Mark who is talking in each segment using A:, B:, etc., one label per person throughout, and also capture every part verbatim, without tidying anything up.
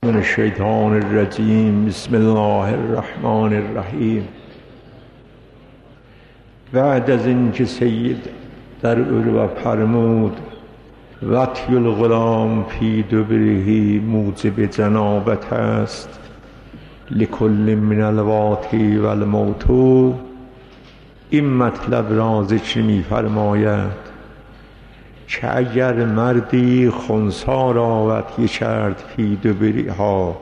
A: من الشیطان الرجیم. بسم الله الرحمن الرحیم. بعد از اینکه سید در عروه فرمود وطی الغلام فی دبره موجب جنابت است لکل من الواتی و الموتو، این مطلب را ذکر می فرماید که اگر مردی خنثی را وطی کرد فی دبرها،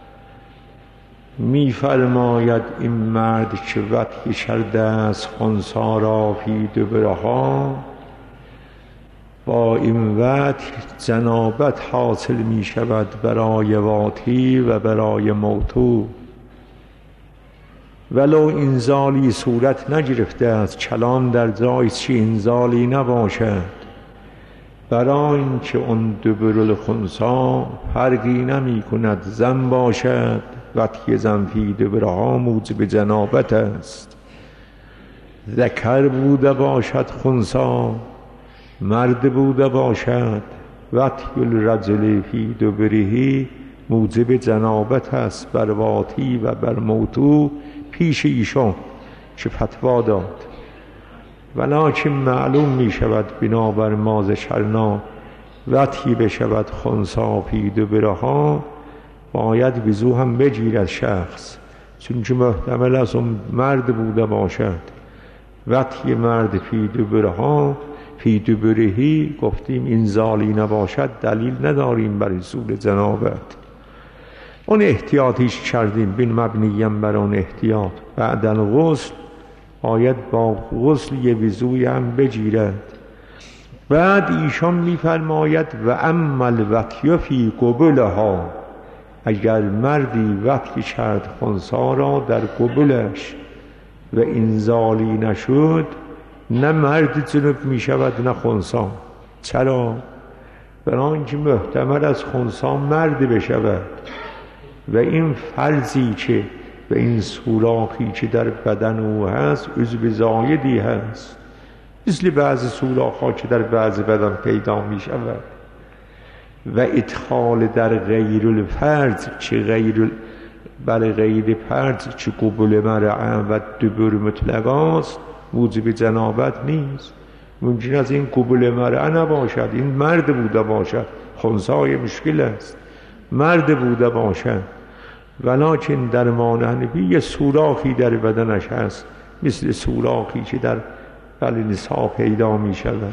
A: می فرماید این مرد که وطی کرده است خنثی را فی دبرها، با این وطی جنابت حاصل می شود برای واطی و برای موتو، ولو انزالی صورت نگرفته است، کلام در جای چی انزالی نباشد، برای اینکه اون دبر الخنثی فرقی نمی کند زن باشد، وطی زن فی دبرها موجب جنابت است. ذکر بوده باشد خنثی، مرد بوده باشد، وطی الرجل فی دبره موجب جنابت است بر واطی و بر موتو. پیش ایشان که فتوا داد، ولکن معلوم می شود بنابر ما ذکرنا وطی بشود خنثی فی دبرها، باید وضو هم بگیرد شخص، چون که محتمل است اون مرد بوده باشد. وطی مرد فی دبرها فی دبرهی گفتیم انزالی نباشد، دلیل نداریم برای حصول جنابت. اون احتیاطیش کردیم، بین مبنیم بر اون احتیاط. بعد الغسل باید با غسل یه وضوی هم بگیرد. بعد ایشان میفرماید و اما الوطی فی قبلها، اگر مردی وطی کرد خنثی را در قبلش و انزالی نشد، نه مرد جنب می شود نه خنثی. چرا؟ برای اینکه محتمل از خنثی مرد بشود و این فرضی که و این سوراخی که در بدن او هست عضو زایدی هست، مثل بعض سوراخ‌ها که در بعض بدن پیدا می شود و ادخال در غیر الفرج که غیر بر غیر فرج که قبل مرعه و دبر مطلق است موجب جنابت نیست. ممکن است این قبل مرعه نباشد، این مرد بوده باشد، خنثی مشکل است، مرد بوده باشد، ولکن در مانحنفی یه سوراخی در بدنش هست مثل سوراخی که در بل نسا پیدا می شود.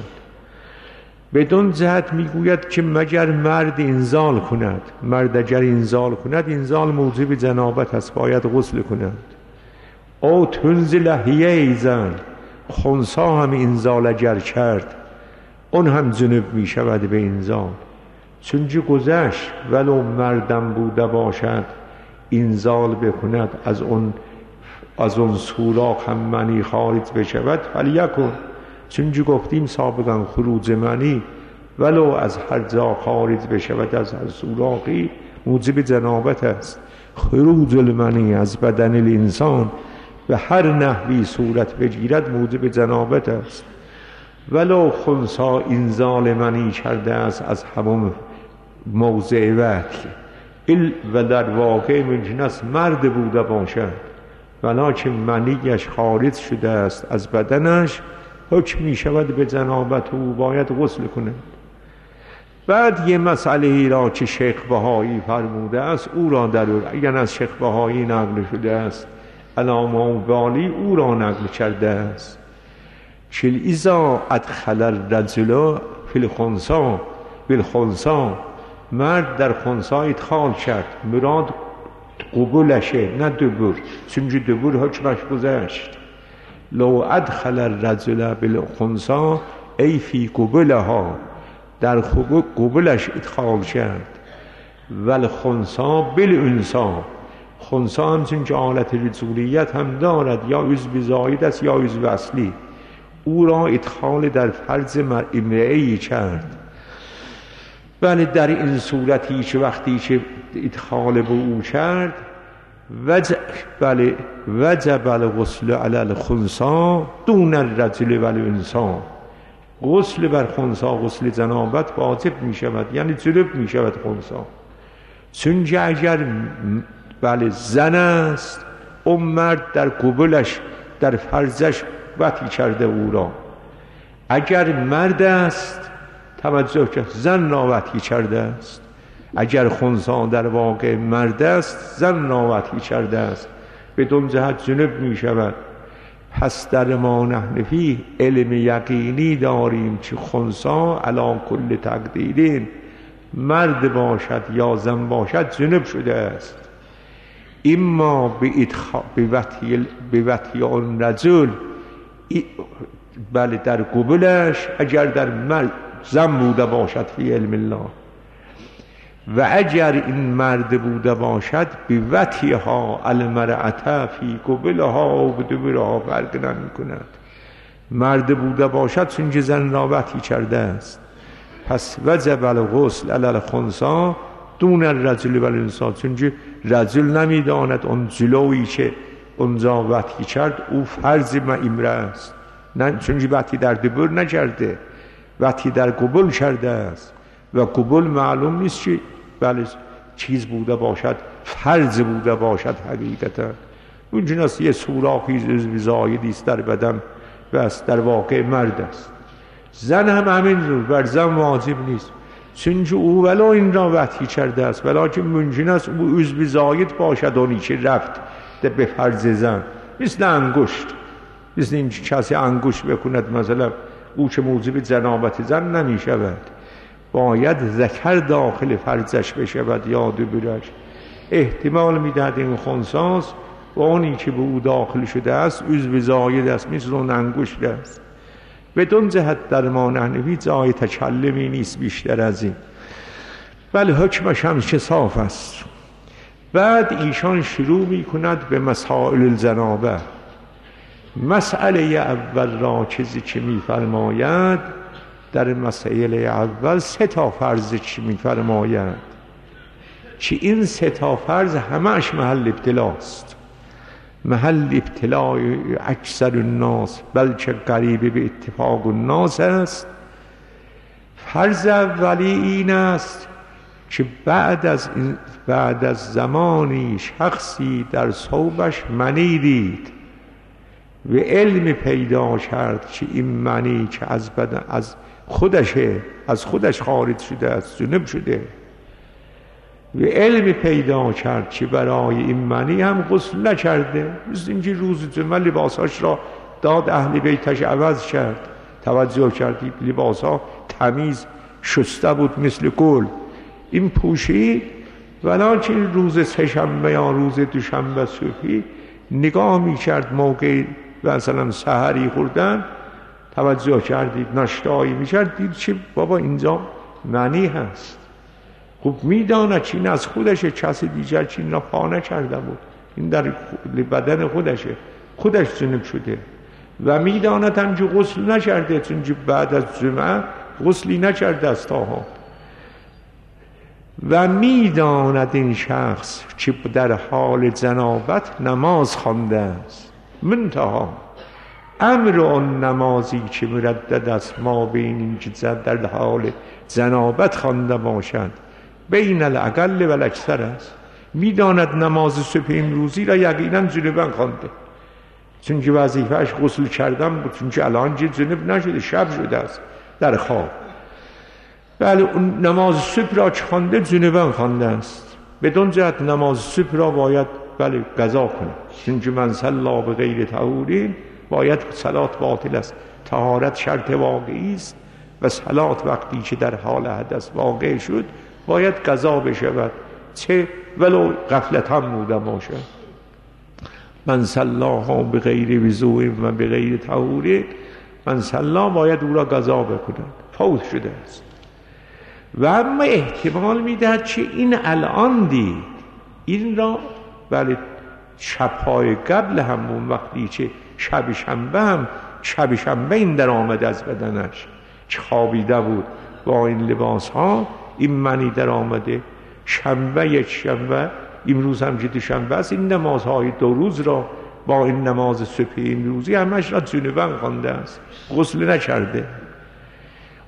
A: بدون جهت می گوید که مگر مرد انزال کند، مرد اگر انزال کند انزال موجب جنابت است، باید غسل کند. او تنزل لحیه زن، خنثی هم انزال اگر کرد اون هم جنب می شود به انزال، چونکه گذشت ولو مردم بوده باشد انزال بکند از اون از اون سوراخ هم منی خارج بشود فلیکن، چونکه گفتیم سابقا خروج منی ولو از هر جا خارج بشود از هر سوراخی موجب جنابت است. خروج المنی از بدن الانسان به هر نحوی صورت بگیرد موجب جنابت است. ولو خنثی انزال منی کرده است از همون موضع وطی و در واقع ممکن است مرد بوده باشد، ولکن منیش خارج شده است از بدنش، حکم می شود به جنابت و باید غسل کند. بعد یه مسئله ای را که شیخ بهایی فرموده است او را در اگر از شیخ بهایی نقل شده است علامه بالی او را نقل کرده است که اذا ادخل الرجل فی الخنثی بالخنثی، مرد در خنثی ادخال کرد، مراد قبولشه نه دبر، چونکه دبر حکمش گذشت. لو ادخل الرجل بالخنثی ای فی قبلها، در قبلش ادخال کرد، والخنثی بالانثی، خنثی هم چونکه حالت رجولیت هم دارد، یا عضو زاید است یا عضو اصلی، او را ادخال در فرج امرئه‌ای کرد. بله در این صورتی که وقتی که ادخال به او کرد وجب بله وجب الغسل علی الخنثی دون الرجل والانثی، غسل بر خنثی غسل جنابت واجب می شود، یعنی جلب می شود خنثی، چونکه اگر بله زن است اون مرد در قبلش در فرزش وطی کرده او را، اگر مرد است توجه که زن را وطی کرده است، اگر خنثی در واقع مرد است زن را وطی کرده است، بدون جهت جنب می شود. پس در ما نحن فیه علم یقینی داریم که خنثی علی کل تقدیرین، مرد باشد یا زن باشد جنب شده است. اما به وطی آن رجل، بله در قبلش اگر در مرد زن بوده باشد فی علم الله، و اگر این مرد بوده باشد به وطیها المرأة فی قبلها و دبرها فرق نمی کند. مرد بوده باشد چون زن را وطی کرده است. پس وجب الغسل علی الخنثی دون الرجل و الانثی، چون رجل نمیداند اون جلویی که اونجا وطی کرد او فرض امرأه است، نه چون وطی در دبر نکرده، وطی در قبل کرده است و قبل معلوم نیست که بله چیز بوده باشد، فرض بوده باشد حقیقتا. اون جناس یه سوراخی عضو زایدی است در بدن بس در واقع مرد است. زن هم همین رو بر زن واجب نیست، چون او ولا این را وطی کرده است، ولیکن ممکن است او عضو زاید باشد اونی که رفت به فرض زن، مثل انگشت، مثل این کسی انگشت بکند مثلا او که موجب جنابت زن نمی شود، باید ذکر داخل فرجش بشود یا دبرش. احتمال میدهد این خنثی و اونی که به او داخل شده است عضو زاید است، مثل اون انگشت است. بدون جهت در ما نحنفی جای تکلمی نیست بیشتر از این، ولی حکمش هم که صاف است. بعد ایشان شروع می کند به مسائل الجنابه. مسئله اول را چیزی که می فرماید در مسئله اول سه تا فرض چی می فرماید که این سه تا فرض همش محل ابتلاست، محل ابتلای اکثر الناس بلکه قریب به اتفاق الناس است. فرض اولی این است که بعد از این بعد از زمانی شخصی در ثوبش منی دید و علم پیدا کرد که این منی که از بدن از خودشه، از خودش خارج شده است، جنب شده، و علم پیدا کرد که برای این منی هم غسل نکرده، مثل اینکه روز جمعه لباساش را داد اهل بیتش عوض کرد، توجه کردید لباسا تمیز شسته بود مثل گل، این پوشید، ولیکن روز سه‌شنبه یا روز دوشنبه صبحی نگاه میکرد موقع مثلا سحری خوردن، توجه کردید ناشتایی میکرد، دید چه بابا اینجا منی هست. خب میداند که این از خودشه، کسی دیگر که این را پا نکرده بود، این در بدن خودشه، خودش جنب شده و میداند هم که غسل نکرده، چون بعد از جمعه غسلی نکرده است تاها، و میداند این شخص که در حال جنابت نماز خوانده است. منتها امر آن نمازی که مردد است ما بین این که در حال جنابت خوانده باشد بین الاقل و الاکثر است. میداند نماز صبح امروزی را یقینا جنبا خوانده، چون که وظیفه‌اش غسل کردن بود، چون که الان جنب نشده، شب شده است در خواب. بله اون نماز صبح را که خوانده جنبا خوانده است، بدون جهت نماز صبح را باید بله قضا کنه، چون که من صلی به غیر طهورین باید صلات باطل است. طهارت شرط واقعی است و صلات وقتی که در حال حدث واقع شد باید قضا بشود، چه ولو غفلت هم بوده باشد. من صلاها به غیر وضوء و به غیر طهور، من صلا باید او را قضا بکنند، فوت شده است. و اما احتمال میدهد که این الان دید، این را بله شبهای قبل همون وقتی که شب شنبه هم شب شنبه این در آمد از بدنش که خوابیده بود با این لباس ها، این منی در آمده، شنبه یک شنبه امروز هم که دوشنبه است، این نمازهای دو روز را با این نماز صبح امروزی همش را جنبا خوانده است، غسل نکرده.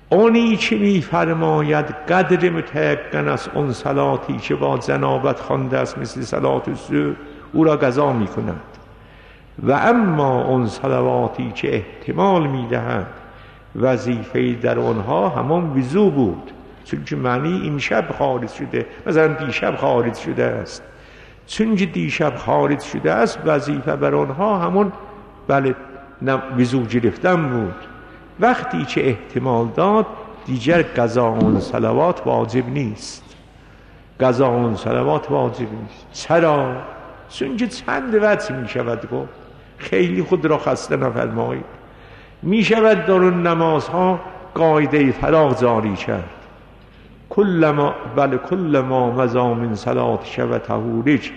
A: اونی که میفرماید قدر متیقن است اون صلاتی که با جنابت خوانده است مثل صلات الظهر او را قضا میکند و اما اون صلواتی که احتمال میدهد وظیفه در آنها همان وضو بود، چون که معنی این شب خارج شده، مثلا دیشب خارج شده است، چون که دیشب خارج شده است وظیفه بر آنها همون بله وضو گرفتن بود. وقتی که احتمال داد دیگر قضا اون صلوات واجب نیست، قضا اون صلوات واجب نیست. چرا؟ چون که چند وقت می شود گفت، خیلی خود را خسته نفرمایید. می شود در اون نمازها قاعده فراغ جاری کرد، کل ما بل کل ما مضا من صلات شب طهورج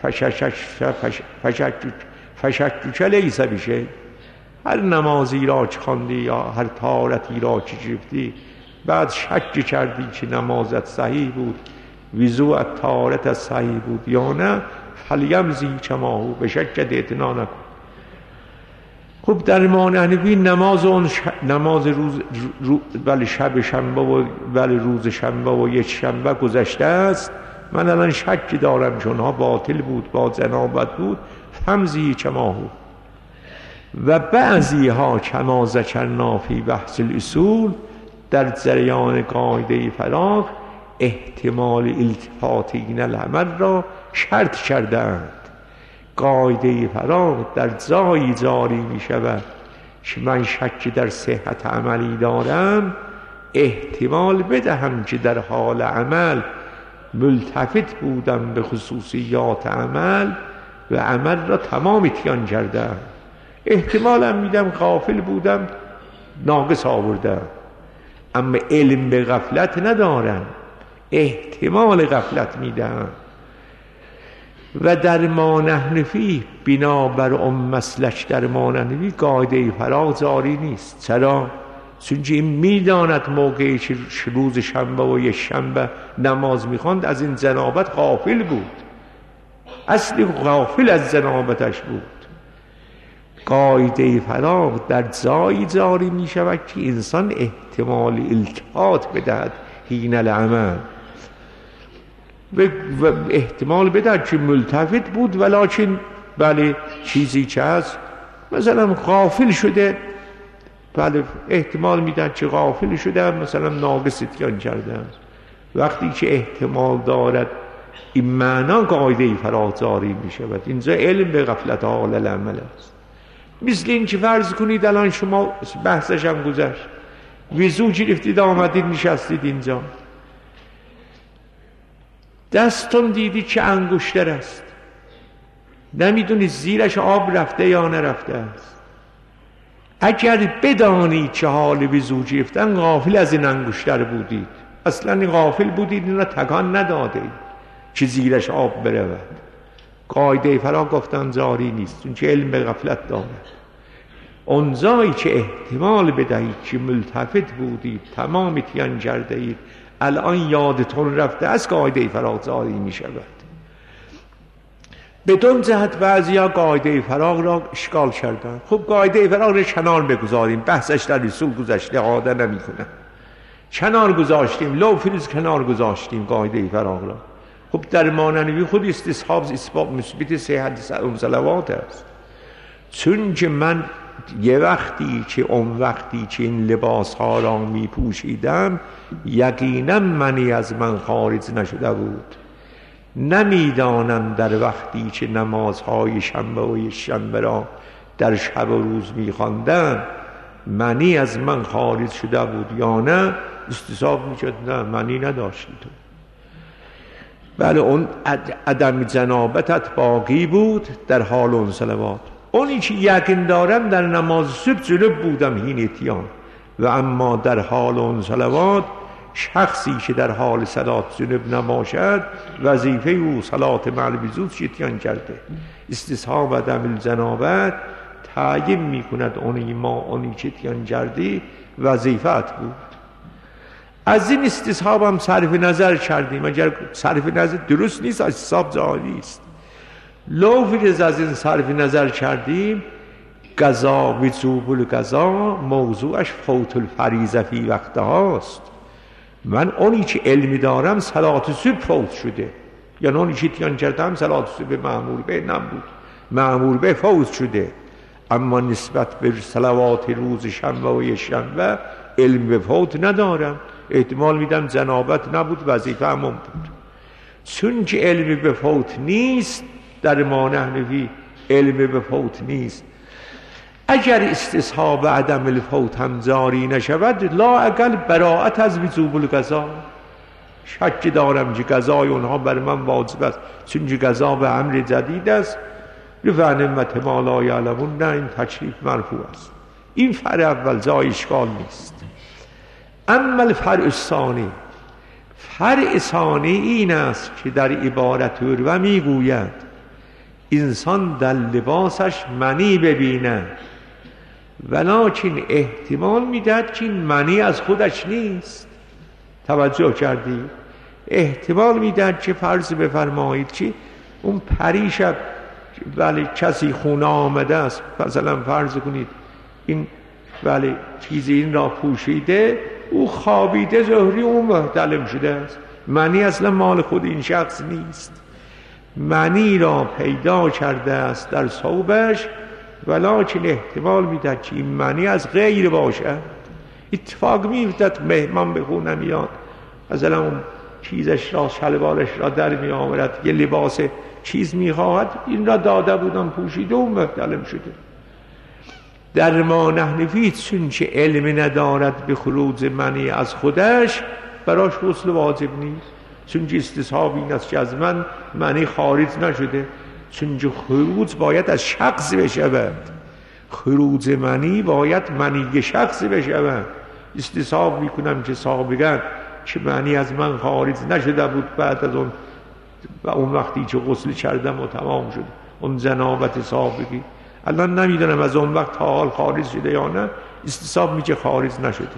A: فشکک لیس بشیء. هر نمازی را که خواندی یا هر طهارتی را که گرفتی بعد شک کردی که نمازت صحیح بود، وضوءت طهارت صحیح بود یا نه، فلیمضی کما هو، به شکت اعتنا نکن. خب در امام حنفی نماز اون ش... نماز روز رو... ولی شب شنبه و ولی روز شنبه و یک شنبه گذشته است، من الان شک دارم چون ها باطل بود، با جنابت بود، فمضی کما هو. و بعضی ها کما ذکرنا فی بحث الاصول، در جریان قاعده فراغ احتمال التفات این العمل را شرط کردند. قاعده فراغ در جایی جاری می شود که من شک در صحت عملی دارم، احتمال بدهم که در حال عمل ملتفت بودم به خصوصیات عمل و عمل را تمام اتیان کردم، احتمالم میدم غافل بودم ناقص آوردم، اما علم به غفلت ندارم، احتمال غفلت میدم. و در ما حنفی بنابر اون مسلک در ما حنفی قاعده فراغ جاری نیست. چرا؟ چون این میداند موقعی که روز شنبه و یک شنبه نماز میخواند از این جنابت غافل بود، اصلی غافل از جنابتش بود. قاعده فراغ در جایی جاری می شود که انسان احتمال التفات بدهد حین العمل، و احتمال بدهد که ملتفت بود ولکن بله چیزی که هست مثلا غافل شده، بله احتمال میدهد که غافل شده مثلا ناقص اتیان کرده است. وقتی که احتمال دارد این معنا قاعده فراغ جاری می شود. اینجا علم به غفلت حال العمل است. مثل این که فرض کنید الان شما بحثش هم گذشت، وضو گرفتید آمدید نشستید اینجا، دستون دیدی که انگشتر است، نمیدونید زیرش آب رفته یا نرفته است. اگر بدانید که حال وضو گرفتن غافل از این انگشتر بودید، اصلا غافل بودید، این را تکان ندادید که زیرش آب برود، قاعده فراغ گفتن جاری نیست، چون که علم به غفلت دارد. اون جایی که احتمال بدهید که ملتفت بودید تمام اتیان کرده اید الان یادتون رفته از قاعده فراغ جاری می شود. بدون جهت بعضی ها قاعده فراغ را اشکال کردن. خب قاعده فراغ را کنار بگذاریم، بحثش در رسول گذشته، عاده نمی کنن. کنار گذاشتیم، لو فریز کنار گذاشتیم قاعده فراغ را. خب در ماننوی خود استصحاب اسباب مثبت صحت اون صلوات است. چون که من یه وقتی که اون وقتی که این لباس ها را می پوشیدم یقینا منی از من خارج نشده بود، نمیدانم در وقتی که نمازهای شنبه و یک شنبه را در شب و روز می خواندم منی از من خارج شده بود یا نه. استصحاب می شد نه منی نداشتی تو، بله اون عدم جنابتت باقی بود در حال اون صلوات. اونی که یقین دارم در نماز صبح جنب بودم هین اتیان، و اما در حال اون صلوات شخصی که در حال صلات جنب نباشد وظیفه او صلات مع الوضو اتیان کرده. استصحاب عدم الجنابت تعیین می کند اونی ما اونی که اتیان کردی وظیفت بود. از این استصحاب هم صرف نظر کردیم، اگر صرف نظر درست نیست استصحاب جاری است. لو فرض از این صرف نظر کردیم قضا و وجوب القضا موضوعش فوت الفریضه فی وقتهاست. من اونی که علمی دارم صلات صبح فوت شده، یا اونی که تیان کردم صلات صبح معمول به نبود، معمول به فوت شده. اما نسبت به صلوات روز شنبه و یکشنبه علم به فوت ندارم. احتمال میدم جنابت نبود، وظیفه همون بود. چون که علم به فوت نیست، در ما نحنفی علم به فوت نیست. اگر استصحاب عدم الفوت هم جاری نشود، لا اقل براءت از وجوب القضا. شک دارم که قضای اونها بر من واجب است، چون که قضا به امر جدید است. رفع نعمت ما لا یعلمون، نه این تشریف مرفوع است. این فرع اول جای اشکال نیست. اما الفرع الثانی، فرع ثانی این است که در عبارت و میگوید انسان در لباسش منی ببیند، ولکن احتمال میدهد که این منی از خودش نیست. توجه کردی؟ احتمال میدهد که فرض بفرمایید که اون پریشب ولی کسی خونه آمده است، مثلا فرض کنید این ولی چیزی این را پوشیده، او خوابیده ظهری اون محتلم شده است. منی اصلا مال خود این شخص نیست، منی را پیدا کرده است در ثوبش، ولکن احتمال میدهد که این منی از غیر باشد. اتفاق میفتد مهمان به خونه میاد، مثلا اون چیزش را شلوارش را در می آورد، یه لباس چیز میخواهد، این را داده بودم پوشیده و محتلم شده. در ما نحنفی چون که علم ندارد به خروج منی از خودش، براش غسل واجب نیست. چون که استصحاب این است که از من منی خارج نشده، چون که خروج باید از شخص بشود، خروج منی باید منی شخص بشود. استصحاب میکنم که سابقا که منی از من خارج نشده بود، بعد از اون و اون وقتی که غسل کردم و تمام شد اون جنابت سابقی، الان نمیدونم از اون وقت تا حال خارج شده یا نه. استصحاب میگه خارج نشده.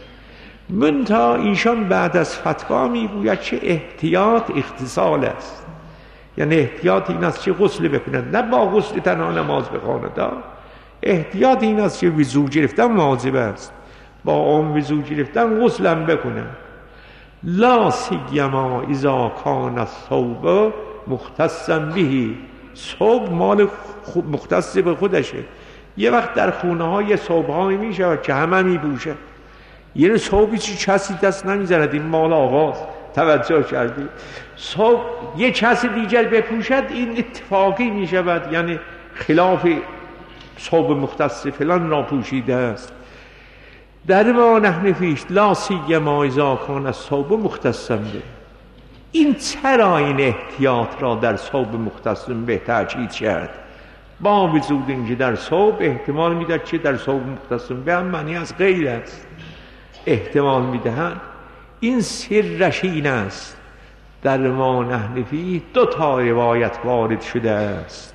A: منتها ایشان بعد از فتوا میگوید که احتیاط اغتسال است، یعنی احتیاط این است که غسل بکنند، نه با غسل تنها نماز بخواند. احتیاط این است که وضو گرفتن واجب است، با اون وضو گرفتن غسل هم بکنند. لا سیما اذا کان الثوب مختصا به، ثوب مال مختص به خودشه. یه وقت در خونه ها یه ثوب هایی می شود که همه می پوشه، یه ثوبی چی کسی دست نمیزند، این مال آقاست. توجه کردی؟ ثوب یه کسی دیگر بپوشد این اتفاقی می شود، یعنی خلاف ثوب مختص فلان را پوشیده است. در ما نحنفیش لا سیما اذا کان الثوب مختصا به. این چرا این احتیاط را در ثوب مختص به تاکید کرد؟ با وجود اینکه در ثوب احتمال میدهد که در ثوب مختص به هم معنی از غیر است، احتمال میدهند. این سرش این است در ما نحنفی دو تا روایت وارد شده است.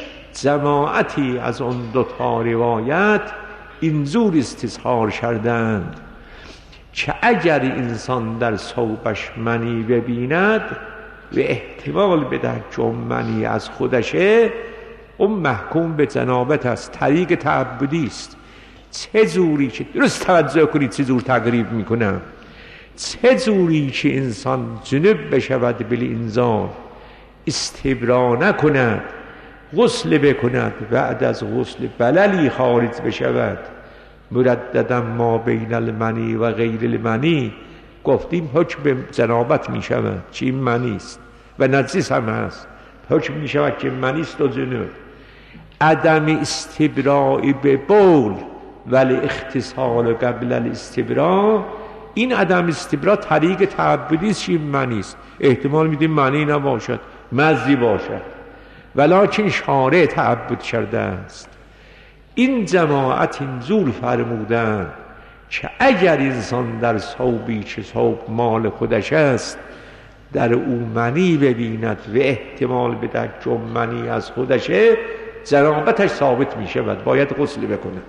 A: جماعتی از اون دو تا روایت اینجور استظهار کردند که اگر انسان در ثوبش منی ببیند و احتمال بدهد که اون منی از خودشه، اون محکوم به جنابت است، طریق تعبدی است. چه جوری که درست توجه کنید چه جور تقریب میکنم، چه جوری که انسان جنب بشود بالانزال، استبرا نکند، غسل بکند، بعد از غسل بللی خارج بشود، مرددم ما بین المنی و غیر المنی، گفتیم حکم به جنابت می شود چه این منی است و نجس هم هست، حکم می شود که منی است و جنوب. عدم استبراء به بول ولی اختصال قبل الاستبراء، این عدم استبراء طریق تعبدی است که این منی است. احتمال میدیم منی نباشد، مزی باشد، ولکن شارع تعبد کرده است. این جماعت اینجور فرمودن که اگر انسان در ثوبی که ثوب مال خودش است در او منی ببیند و احتمال بدهد که منی از خودشه، جنابتش ثابت می شود، باید غسل بکنه.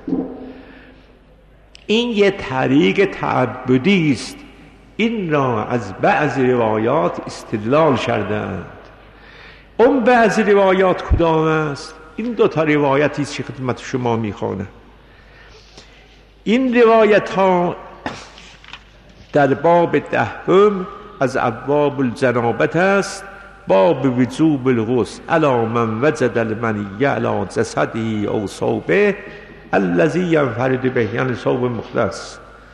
A: این یه طریق تعبدی است. این را از بعض روایات استدلال کردند. اون بعض روایات کدام است؟ این دو تا روایتی است که خدمت شما میخوانم. این روایت ها در باب دهم از ابواب الجنابت است، باب وجوب الغسل علی من وجد المنی علی جسده او ثوبه الذی ینفرد به، یعنی ثوب مختص.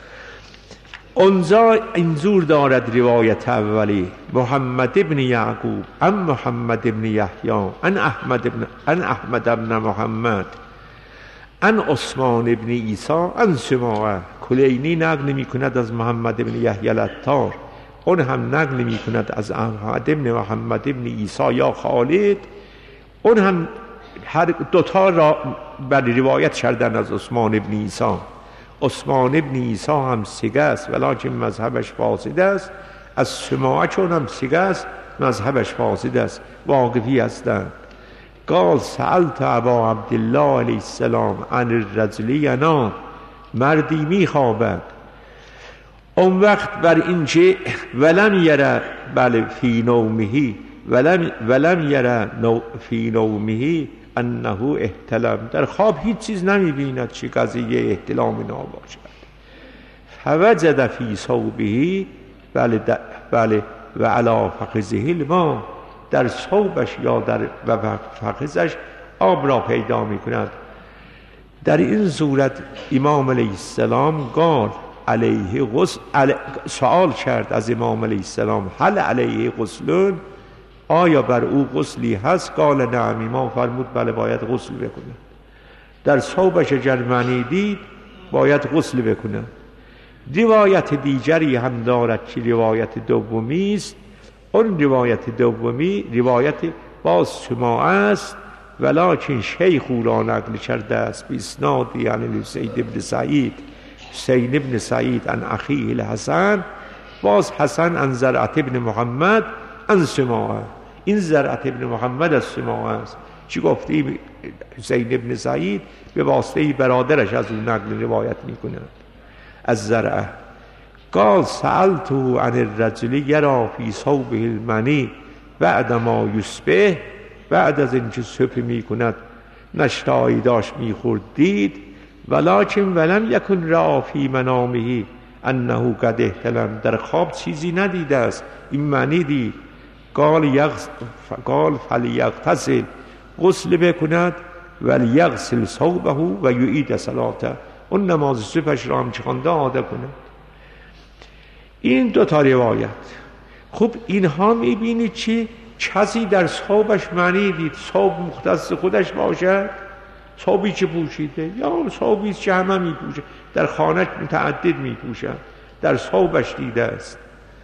A: اونجا اینجور دارد روایت اولی: محمد ابن یعقوب عن محمد ابن یحیی عن احمد ابن عن احمد ابن محمد عن عثمان ابن عیسی عن سماعه. کلینی نقل می کند از محمد ابن یحیی العطار، اون هم نقل می کند از احمد ابن محمد ابن عیسی یا خالد، اون هم هر دوتا را بر روایت کردن از عثمان ابن عیسی. عثمان ابن عیسی هم سیگه است ولیکن مذهبش فاسد است، از سماعه چون هم سیگه است مذهبش فاسد است، واقفی هستند. قال سألت ابا عبدالله علیه السلام عن الرجل ینام، مردی میخوابد. اون وقت بر این که ولم یره بل فی نومه ولم, ولم یره نو فی نومه انه احتلم، در خواب هیچ چیز نمی بیند چی قضیه احتلام ناباشد. فوجد فی ثوبه بله بله و علی فخذه الماء، در ثوبش یا در و فخذش آب را پیدا می کند. در این صورت امام علیه السلام قال علیه غسل، علی... سوال کرد از امام علیه السلام هل علیه غسل، آیا بر او غسلی هست؟ قال نعم، امام فرمود بله باید غسل بکنه. در ثوبش جرمنی دید باید غسل بکنه. روایت دیگری هم دارد که روایت دومی است. اون روایت دومی روایت باز سماعه است ولکن شیخ او را نقل کرده است به اسناد یعنی سید ابن سعید سید ابن سعید عن اخیه الحسن، باز حسن عن زرعت ابن محمد عن سماعه. این زرعت ابن محمد از سماعه است. چی گفتی؟ حسین ابن سعید به واسطه برادرش از اون نقل روایت میکنه از زرعه. قال سألته عن الرجل یرا فی ثوبه المنی بعد ما یصبح، بعد از اینکه صبح میکند نشتایی داشت میخورد دید، ولکن ولم یکن را فی منامه انه قد احتلم، در خواب چیزی ندیده است، این معنی دید. قال یغسل قال فلیغتسل، غسل بکند ولیغسل ثوبه و یعید صلاته، اون نماز صبحش را هم چخوانده عاده کند. این دو تا روایت. خب اینها میبینید چی؟ کسی در ثوبش معنی دید ثوب مختص خودش باشد، ثوبی که پوشیده یا ثوبی که همه میپوشه، در خانه متعدد میپوشد، در ثوبش دیده است.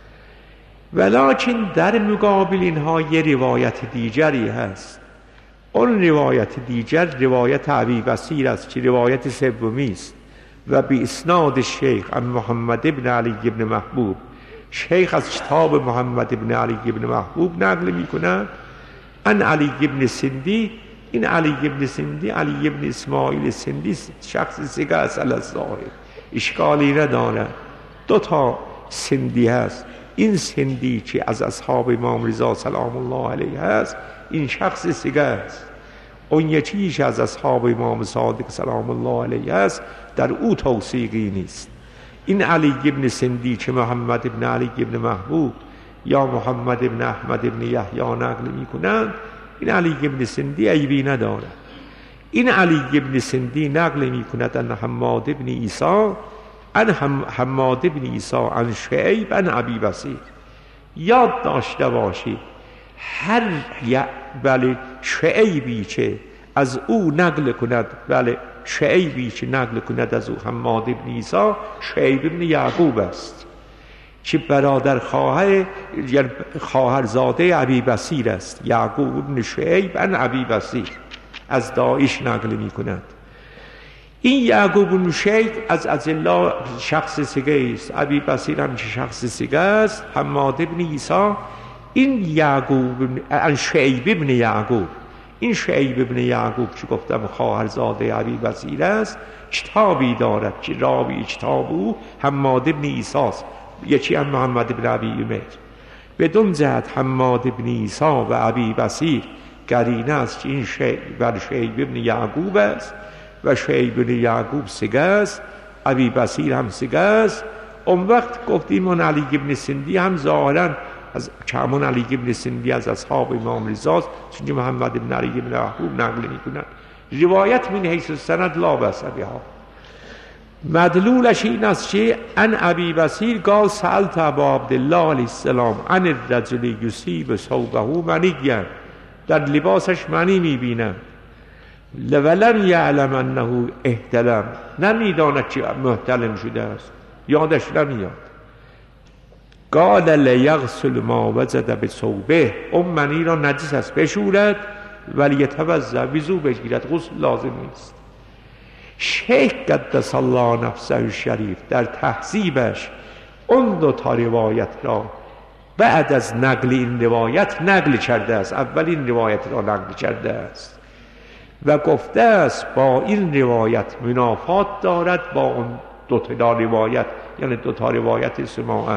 A: ولکن در مقابل اینها یه روایت دیگری هست. اون روایت دیگر روایت ابی بصیر است که روایت سومی است و به اسناد شیخ عن محمد ابن علی ابن محبوب. شیخ از کتاب محمد ابن علی ابن محبوب نقل می کند عن علی ابن سندی. این علی ابن سندی علی ابن اسماعیل سندی شخص سیگه است علی الظاهر، اشکالی نداره. دو تا سندی هست. این سندی که از اصحاب امام رضا سلام الله علیه هست این شخص سیگه است. اون یکیش از اصحاب امام صادق سلام الله علیه است در او توثیقی نیست. این علی ابن سندی که محمد ابن علی ابن محبوب یا محمد ابن احمد ابن یحیی نقل می کنند، این علی ابن سندی عیبی ندارد. این علی ابن سندی نقل می کند ان حماد ابن عیسی ان حماد ابن عیسی عن شعیب عن ابی بصیر. یاد داشته باشید هر بله شعیبی که از او نقل کند، بله شعیبی که نقل کند از او حماد ابن عیسی شعیب ابن یعقوب است که برادر خواهر یا خواهرزاده ابی بصیر است. یعقوب ابن شعیب عن ابی بصیر از داعش نقل می کند. این یعقوب بن شیخ از اجلا شخص سیگه است، ابی بصیر هم شخص سیگه است، حماد ابن عیسی. این یعقوب ابن شعیب ابن یعقوب، این شعیب ابن یعقوب که گفتم خواهرزاده ابی بصیر است، کتابی دارد که راوی کتاب او حماد ابن عیسی است، یکی هم محمد ابن ابی عمر. بدون جهت حماد ابن عیسی و ابی بصیر قرینه است که این شیب بر شیب ابن یعقوب است و شیب ابن یعقوب سگه است، ابی بصیر هم سگه است. اون وقت گفتیم اون علی ابن سندی هم ظاهرا از کمون علی ابن سندی از اصحاب امام رضاست، چون محمد ابن علی ابن یعقوب نقل میکنن. روایت من حیث السند لا بأس بها. مدلولش این است که ان ابی بصیر قال سألت ابا عبدالله علیه السلام عن الرجل یصیب ثوبه منیا، در لباسش منی میبینم. ولم یعلم انه احتلم، نمیداند که محتلم شده است، یادش نمیاد. قال لیغسل ما وجد بثوبه، اون منی را نجس است بشورد، ولی یتوضا وضو بگیرد، غسل لازم نیست. شیخ قدس الله نفسه شریف در تهذیبش اون دو تا روایت را بعد از نقل این روایت نقل کرده است، اول این روایت را نقل کرده است و گفته است با این روایت منافات دارد با اون دو تا روایت، یعنی دو تا روایت سماعه،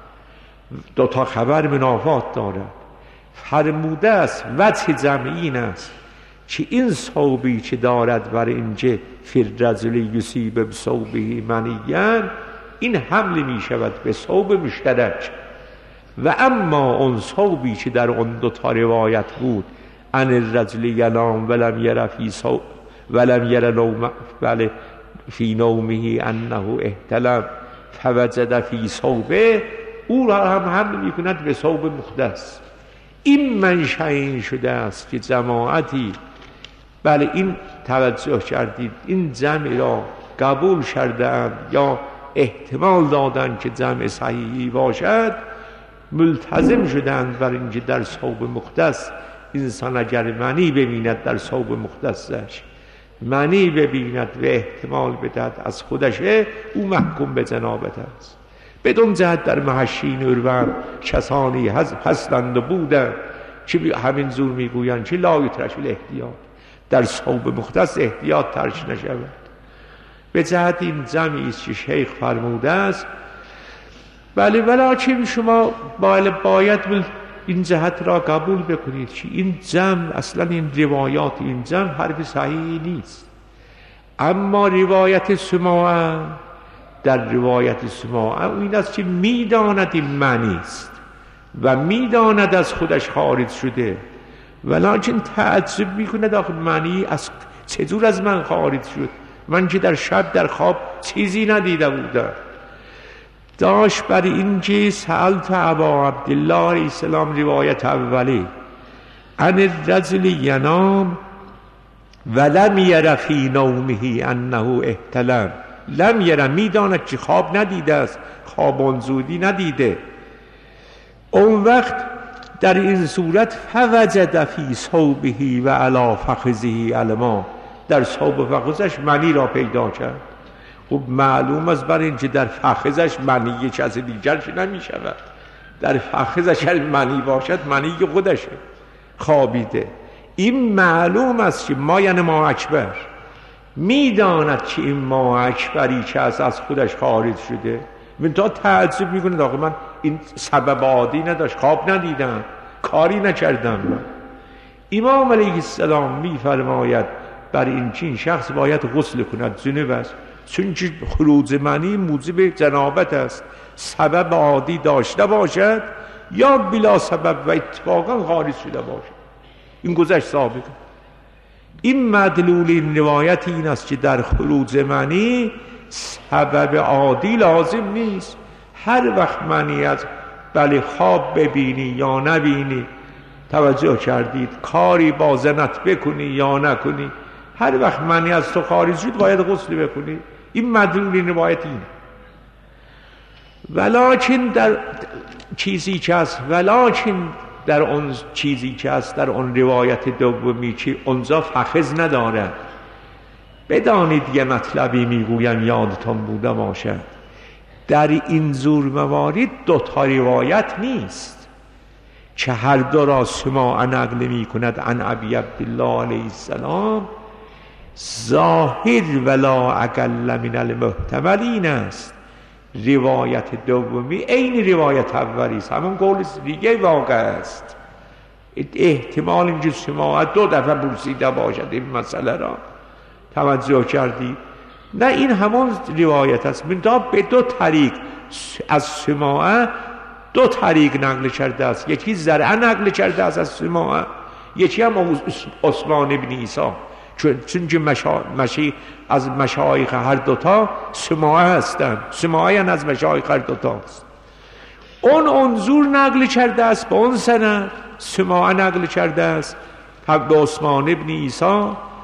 A: دو تا خبر منافات دارد. فرموده است وجه جمعی این است که این ثوبی که دارد بر اینجا فی الرجل یصیب بثوبه منیا، این حمل می شود به ثوب مشترک. و اما اون ثوبی که در اون دو تا روایت بود ان الرجل ینام ولم یر فی ثوب ولم یر نوم بله فی نومه انه احتلم فوجد فی ثوبه، او را هم حمل می کند به ثوب مقدس. این منشأ این شده است که جماعتی، بله این توجه کردید، این جمع را قبول کردند یا احتمال دادند که جمع صحیحی باشد، ملتزم شدند بر اینکه در ثوب مقدس انسان اگر منی ببیند در ثوب مقدسش منی ببیند و احتمال بدهد از خودشه، او محکوم به جنابت است. بدون جهت در محشین اروان کسانی هستند و بودند که همین زور میگویند که لا یترک الاحتیاط، در ثوب مقدس احتیاط ترک نشود. به جهت این جمعی است که شیخ فرموده است. بله ولکن شما باید این جهت را قبول بکنید که این جمع اصلا این روایات این جمع حرف صحیحی نیست. اما روایت سماعه، در روایت سماعه این است که میداند این معنی است و میداند از خودش خارج شده، ولکن تعجب میکند آخه معنی از چجور از من خارج شد، من که در شب در خواب چیزی ندیده بودم. داشت بر این که سألت ابا عبدالله علیه السلام روایت اولی عن الرجل ینام ولم یر فی نومه انه احتلم، لم یر میداند که خواب ندیده است، خواب زودی ندیده. اون وقت در این صورت فوجد فی ثوبه و علی فخذه علما، در ثوب و فخذش منی را پیدا کرد. خب معلوم است بر این که در فخذش منی کسی دیگرش نمی شود، در فخذش منی باشد منی خودشه خوابیده. این معلوم است که ما یعنی ما اکبر میداند که این ما اکبری که از از خودش خارج شده. من تا تعجب میکنه آقا من این سبب عادی نداشت، خواب ندیدم، کاری نکردم. امام علیه السلام میفرماید بر این چین شخص باید غسل کند، جنب است، چون که خروج منی موجب جنابت است، سبب عادی داشته باشد یا بلا سبب و اتفاقا خارج شده باشد، این گذشت سابقه. این مدلول این روایت این است که در خروج منی سبب عادی لازم نیست. هر وقت منی از بله خواب ببینی یا نبینی، توجه کردید، کاری با زنت بکنی یا نکنی، هر وقت منی از تو خارج شد باید غسل بکنی. این مدلول این روایت این. ولکن در چیزی که هست ولکن در اون چیزی که هست در اون روایت دومی که اونجا فخذ نداره، بدانید یه مطلبی میگویم یادتان بوده باشد، در این زور موارد دو تا روایت نیست که هر دو را سماع نقل می کند عن ابی عبدالله علیه السلام. ظاهر ولا اقل من المحتمل این است روایت دومی عین روایت اولی است، همون قول دیگه واقع است. احتمال اینجا سماعت دو دفعه پرسیده باشد این مسئله را توجه کردی؟ نه، این همون روایت است، منتها به دو طریق از سماعت دو طریق نقل کرده است. یکی زرعه نقل کرده است از سماعت، یکی هم عثمان ابن عیسی، چون که مشا... مشی... از مشایخ هر دوتا سماعه هستند، سماعه از مشایخ هر دوتا است. اون انظور نقل کرده است به اون سند، سماعه نقل کرده است به عثمان ابن عیسی،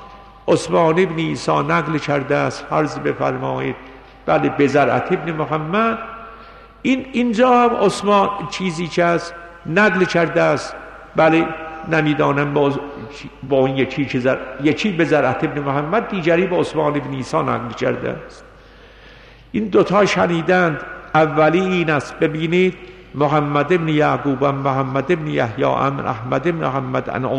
A: عثمان ابن عیسی نقل کرده است فرض بفرمایید بله به زرعت ابن محمد. این اینجا هم عثمان چیزی که است نقل کرده است بله نمیدانم با, با اون یکی که زر... یکی به زرعت ابن محمد، دیگری به عثمان ابن عیسی نقل کرده است. این دوتا شنیدند. اولی این است، ببینید محمد ابن یعقوب و محمد ابن یحیی عن احمد ابن محمد عن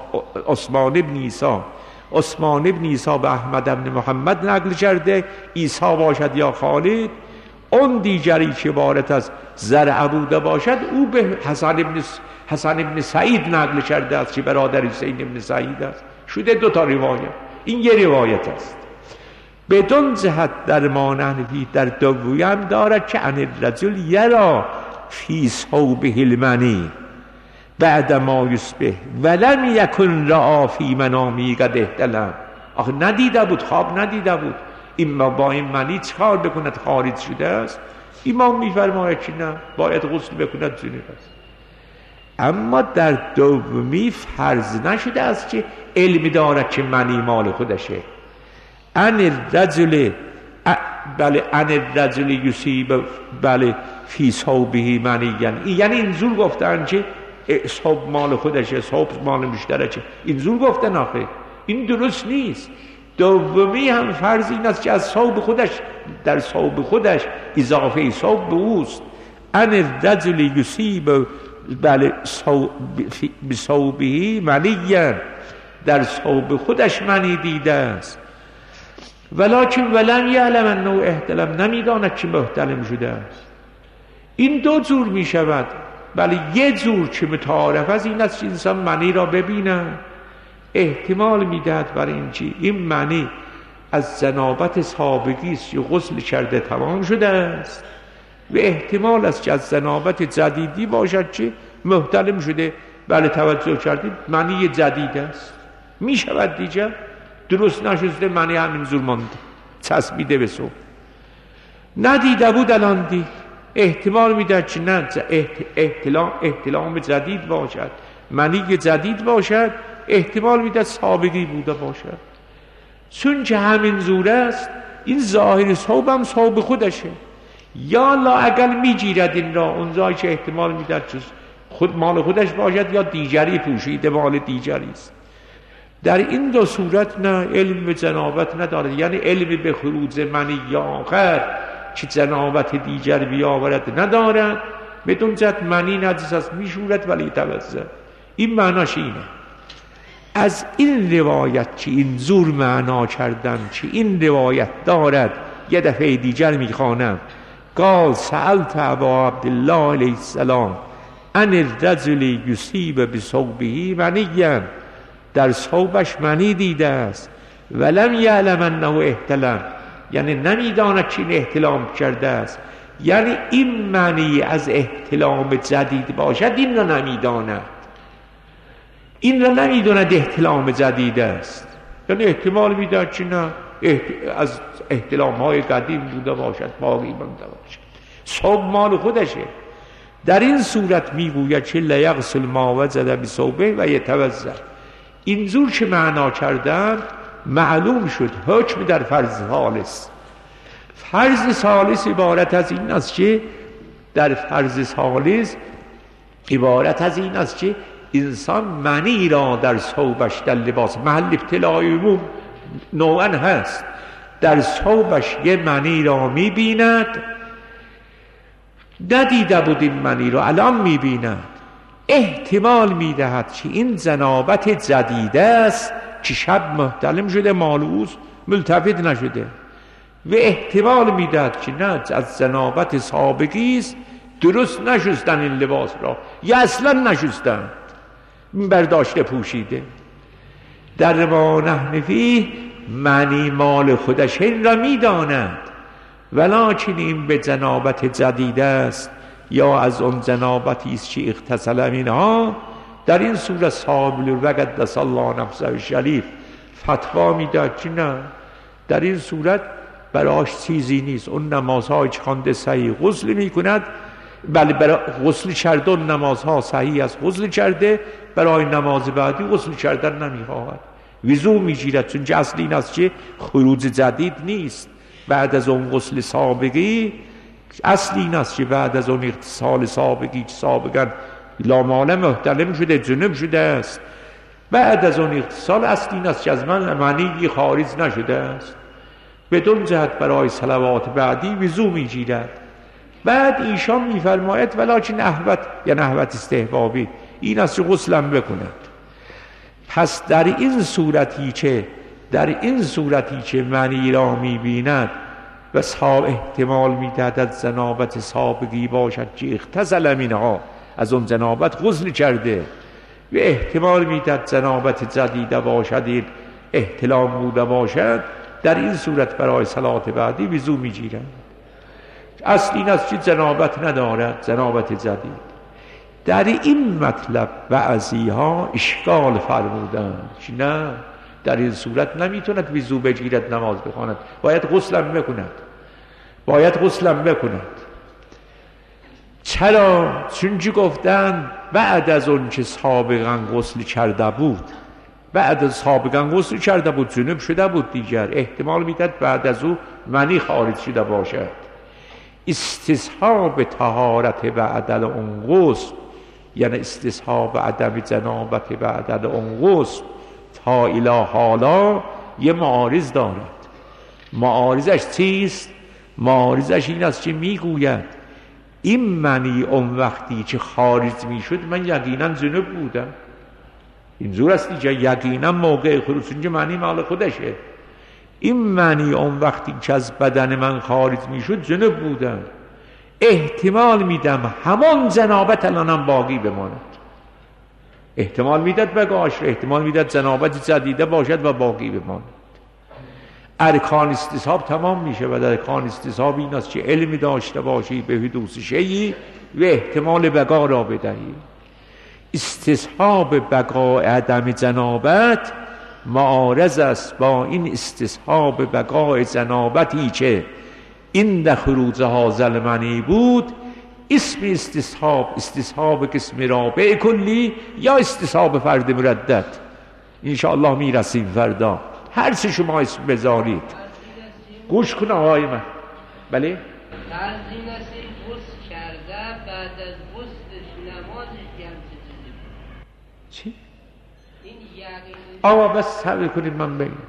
A: عثمان ابن عیسی، عثمان ابن عیسی به احمد ابن محمد نقل کرده، عیسی باشد یا خالد. اون دیگری که وارد از زرع بوده باشد او به حسن ابن حسن ابن سعید نقل کرده است که برادر حسین ابن سعید است. شده دو تا روایت، این یه روایت است. بدون جهت در مانحنفی در دومی هم دارد که عن الرجل یرا فی صوبه المنی بعد ما یصبح ولم یکن رأى فی منامی قد احتلم. آخه ندیده بود، خواب ندیده بود، این با این منی چکار بکند خارج شده است؟ امام میفرماید که نه، باید غسل بکند جنوب است. اما در دومی فرض نشده است که علمی دارد که منی مال خودشه. ان الرجل بله ان الرجل یصیب بله فی صوبه منی، یعنی اینجور گفتن که صوب مال خودشه، صوب مال مشترکه، اینجور گفتن. آخه این درست نیست. دومی هم فرض این است که از صوب خودش، در صوب خودش اضافه صوب به اوست. ان الرجل یصیب بله به صوبه منی، در صوب خودش منی دیده است. ولکن ولم یعلم انه احتلم، نمیداند که محتلم شده است. این دو جور می شود. بله یه جور که متعارف از این است که انسان منی را ببینه، احتمال میدهد برای این چی این منی از جنابت سابقی است که غسل کرده تمام شده است، و احتمال است که از جنابت جدیدی باشد که محتلم شده. بله توجه کردید، منی جدید است، می شود دیگه درست نشسته منی همین زور مانده چسبیده به صبح، ندیده بود الان دید. احتمال میده که نه احتلام, احتلام جدید باشد، منی جدید باشد، احتمال میده سابقی بوده باشد. چون که همین زور است، این ظاهر صوب هم صوب خودشه. یا لا اقل میگیرد این را اونجایی که احتمال میده خود مال خودش باشد یا دیگری پوشیده مال دیگری است. در این دو صورت نه علم به جنابت ندارد، یعنی علم به خروج منی یا آخر که جنابت دیگر بیاورد ندارد. بدون جد منی نجس است میشورد ولی توزه. این معناش اینه. از این روایت که این زور معنا کردن که این روایت دارد، یه دفعه دیگر میخوانم. قال سألت ابا عبدالله علیه السلام ان الرجل یصیب بثوبه منیا، در ثوبش منی دیده است، ولم یعلم انه احتلم، یعنی نمیداند که این احتلام کرده است. یعنی این منی از احتلام جدید باشد، این را نمیداند، این را نمیداند احتلام جدید است. یعنی احتمال میداد که نه از احتلام های قدیم بوده باشد، باقی مانده باشد، ثوب مال خودشه. در این صورت میگوید که لیغسل ما وجد بثوبه و یتوضا. اینجور که معنا کردن معلوم شد حکم در فرض ثالث. فرض ثالث عبارت از این است که در فرض ثالث عبارت از این است که انسان منی را در ثوبش، در لباس، محل ابتلای عموم نوعا هست، در ثوبش یه منی را میبیند، ندیده بود این منی را، الان میبیند. احتمال میدهد که این جنابت جدیده است که شب محتلم شده، مالوز ملتفت نشده، و احتمال میدهد که نه از جنابت سابقی است، درست نشستن این لباس را یا اصلا نشستن. برداشته پوشیده. در ما نحن فیه معنی مال خودش این را میداند، ولکن این به جنابت جدید است یا از اون جنابتی است که اغتسل منها. در این صورت صاحب العروة قدس الله نفسه شریف فتوا میداد که نه، در این صورت براش چیزی نیست، اون نمازهای که خوانده صحیح، غسل میکند، بله برای غسل کرده، اون نمازها صحیح است، غسل کرده، برای نماز بعدی غسل کردن نمیخواهد، وضو میگیرد، چون اصل این است که خروج جدید نیست بعد از اون غسل سابقی. اصل این است که بعد از اون اغتسال سابقی که سابقا لاماله محتلم شده، جنب شده است، بعد از اون اغتسال اصل این است که از من منی خارج نشده است، بدون جهت برای صلوات بعدی وضو میگیرد. بعد ایشان میفرماید ولکن نحوت یا نحوت استحبابی این است که غسلم بکند. پس در این صورتی که در این صورتی که منی را میبیند و صاحب احتمال میدهد از جنابت سابقی باشد که اغتسل منها، از اون جنابت غسل کرده، و احتمال میدهد جنابت جدیده باشد، این احتلام بوده باشد، در این صورت برای صلات بعدی وضو میگیرد. اصل این است که جنابت ندارد، جنابت جدید. در این مطلب بعضی ها اشکال فرمودند که نه، در این صورت نمیتوند وضو بگیرد نماز بخواند، باید غسلم بکند، باید غسلم بکند. چرا؟ چون که گفتند بعد از اون که سابقا غسل کرده بود، بعد از سابقا غسل کرده بود، جنب شده بود دیگر، احتمال میداد بعد از او منی خارج شده باشد. استصحاب طهارت بعد از اون غسل، یعنی استصحاب عدم جنابت بعد از اون غسل تا الی حالا یه معارض دارد. معارضش چیست؟ معارضش این است که میگوید این منی اون وقتی که خارج میشد من یقینا جنب بودم، اینجور است دیگه، یقینا موقع خروج اینجا معنی مال خودشه. این معنی اون وقتی که از بدن من خارج میشد جنب بودم، احتمال میدم همان جنابت الانم باقی بماند، احتمال میداد بگاش، احتمال میداد جنابت جدیده باشد و باقی بماند. ارکان استصحاب تمام میشه و در ارکان استصحاب این است که علمی داشته باشی به حدوث شیئی و احتمال بقا را بدهی. استصحاب بقا عدم جنابت معارض است با این استصحاب بقای جنابتی که این در خروج حاصل منی بود. اسم استصحاب استصحاب قسم رابع کلی یا استصحاب فرد مردد، انشاءالله میرسیم فردا، هر چه شما اسم بذارید. گوش کن آقای من. بله؟
B: فرضی نسیم غسل کرده بعد از غسلش نمازش هم چیزی
A: چی؟
B: این یقین
A: آقا بس صبر کنید من بگم.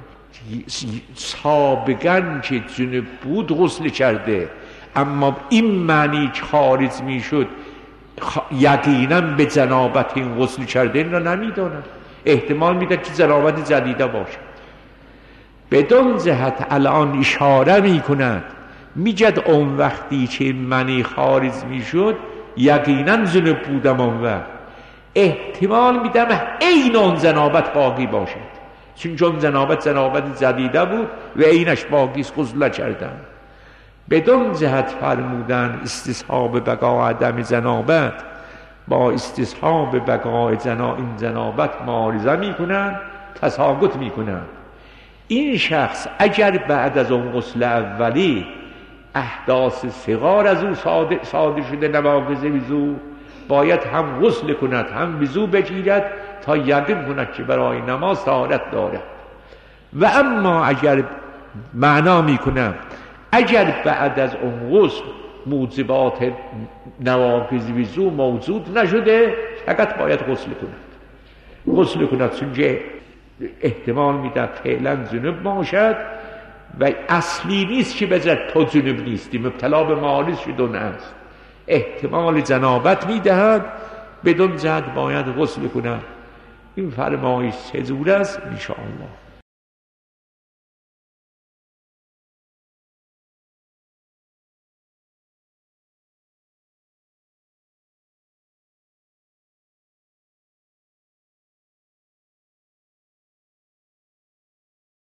A: سابقاً که جنب بود غسل کرده، اما این معنی که خارج می شد یقیناً به جنابت این غسل کرده این را نمیداند، احتمال میده که جنابت جدیده باشد. بدون جهت الان اشاره می کند، میگد اون وقتی که این معنی خارج می شد یقیناً جنب بودم، اون وقت احتمال میدم این اون جنابت باقی باشد، چون چون جنابت جنابت جدیده بود و اینش باقی است، غسل کردن. بدون جهت فرمودن استصحاب بقا عدم جنابت با استصحاب بقا جنا این جنابت معارضه میکنن، تساقط میکنن. این شخص اگر بعد از اون غسل اولی احداث صغار از او صادر, صادر شده نواقض وضو، باید هم غسل کند هم وضو بگیرد تا یقین کند که برای نماز طهارت دارد. و اما اگر معنا میکنم اگر بعد از اون غسل موجبات نواقض وضو موجود نشده، فقط باید غسل کند، غسل کند چون احتمال میده فعلا جنب باشد و اصلی نیست که بذارد تو جنب نیستی، مبتلا به معارض شدن است، احتمال جنابت میدهد، بدون جهت باید غسل کند. این فرمایش چه جور است؟ انشاءالله